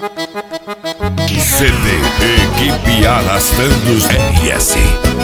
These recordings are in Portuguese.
CD Equipe Arrastando os RS.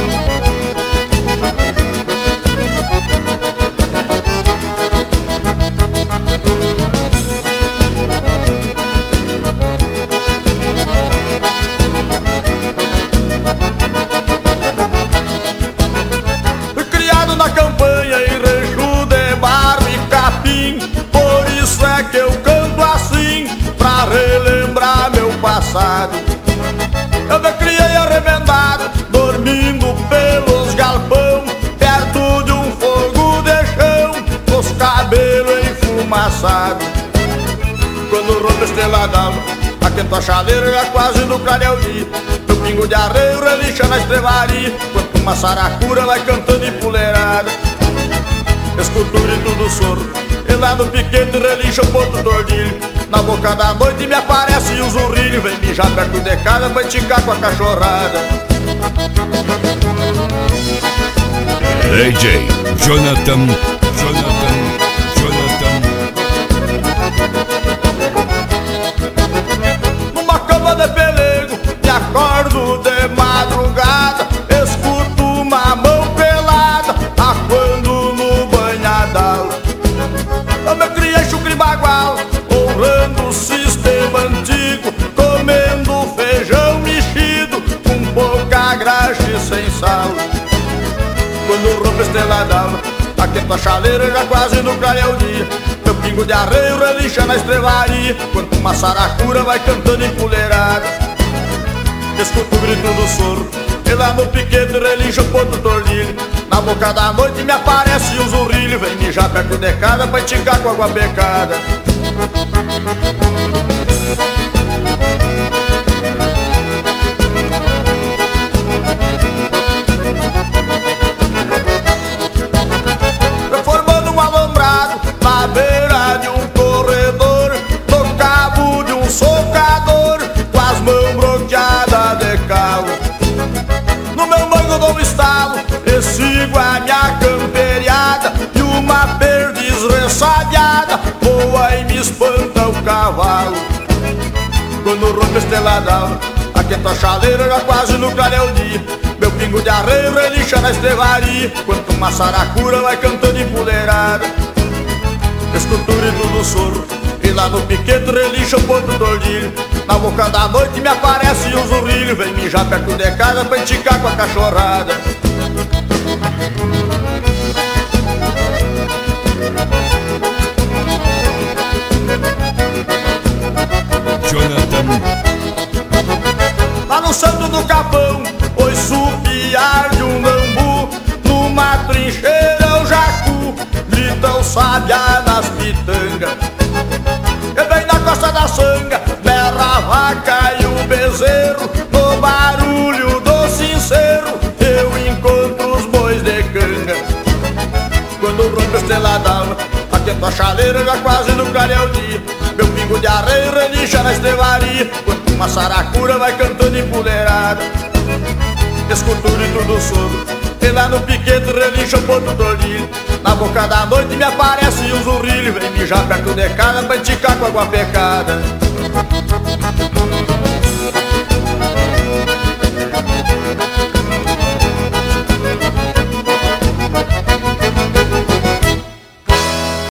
Criado na campanha em rancho de barro e capim, por isso é que eu canto assim, pra relembrar meu passado. Eu me criei arremendado, dormindo pelos galpão, perto de um fogo de chão, com os cabelos enfumaçados. Quando rompe a estrela d'alva, aquento a chaleira já quase no clareio dia. Meu pingo de arreio relincha na estrevaria, quanto uma saracura vai cantando empoleirada. Escultura e tudo sorro, e lá no piquete relincha o ponto do ordilho. Na boca da noite me aparece o zurrilho, vem mijar perto de casa pra enticar com a cachorrada. DJ Jonathan. Numa cama de pelego, me acordo de madrugada, escuto uma mão pelada, aquando no banhadal. Eu me criei chucre bagual, honrando o sistema antigo, comendo feijão mexido, com pouca graxa e sem sal. Quando rompe a estrela d'alva, aquento a chaleira já quase no clareio dia. Meu pingo de arreio relincha na estrevaria, quanto uma saracura vai cantando empoleirada. Escuto o grito do sorro, e lá no piquete relincha o ponto do tordilho. Na boca da noite me aparece o zurrilho, vem mijar perto de casa pra enticar com água becada. Formando um alambrado na beira de um corredor, no cabo de um socador, com as mãos bloqueadas de calo. No meu mango dou um estalo, e sigo a minha camperiada, e uma perdiz ressabiada voa e me espanta o cavalo. Quando rompe a estrela d'alva, aquento a chaleira já quase no clareio dia. Meu pingo de arreio relincha na estrevaria, quanto uma saracura vai cantando empoleirada. Escultura e tudo sorro, e lá no piquete relincha o ponto do ordilho. Na boca da noite me aparece o zurrilho, vem mijar perto de casa pra enticar com a cachorrada. Jonathan. Lá no santo do capão, ouço o piar de um bambu, numa trincheira o jacu grita o sabiá nas pitangas. E bem na costa da sanga berra a vaca e o bezerro, no barulho do sincero eu encontro os bois de canga. Quando rompe a estrela d'alva, aquento a chaleira já quase no clareio dia. Meu pingo de arreio relincha na estrevaria, quanto uma saracura vai cantando empoleirada. Escultura e tudo sorro, e lá no piquete relincha o ponto do ordilho. Na boca da noite me aparece o zurrilho, vem mijar perto de casa pra enticar com água pecada.